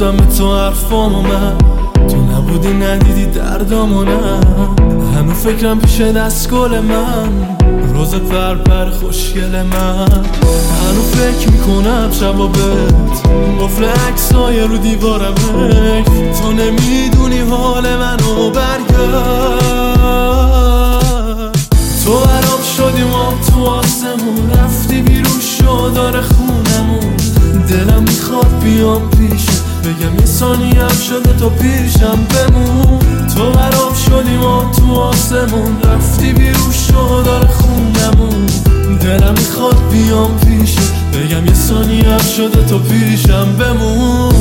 گفتم به تو حرفامو من، تو نبودی ندیدی دردامو نه. هنو فکرم پیش دستگل من، روز پرپر خوشگل من. هنو فکر میکنم شبا بهت، قفل عکسای رو دیوارمه. تو نمیدونی حال منو، برگرد. تو برام شدی ما تو آسمون، رفتی بیرون شدار خونمون. دلم میخواد بیام پیش بگم یه ثانیه هم شده تو پیشم بمون. تو برام شدی ما تو آسمون، رفتی بیرون شدار خونمون. دلم میخواد بیام پیش بگم یه ثانیه هم شده تو پیشم بمون.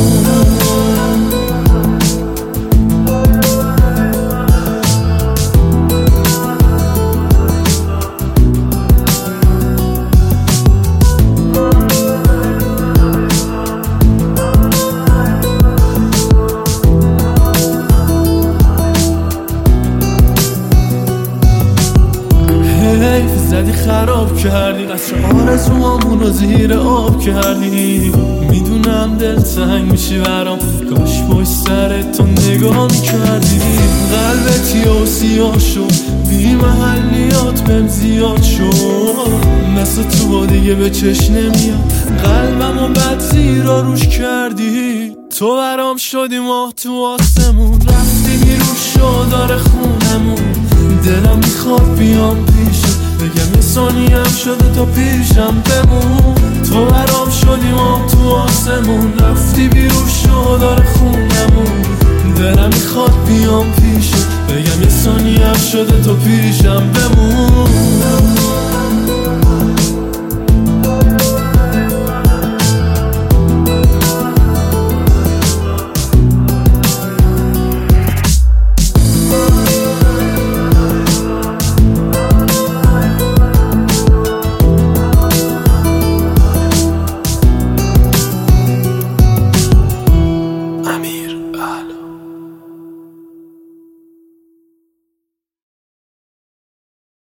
زدی خراب کردی، قصر آرزوامون رو زیر آب کردی. میدونم دلتنگ میشی برام، کاش پشت سر تو نگاه میکردی. قلبت یا سیاه شد، بی محلیات بهم زیاد شد. مثل تو دیگه به چشم نمیاد، قلبمو بد زیرا روش کردی. تو برام شدی ماه تو آسمون، رفتی بیرون شدار خونمون. دلم میخواد بیام پیش بگم یه ثانیه هم شده تا پیشم بمون. تو برام شدی ما تو آسمون، رفتی بیرون شدار خونمون. دلم میخواد بیام پیش بگم یه ثانیه هم شده تا پیشم بمون.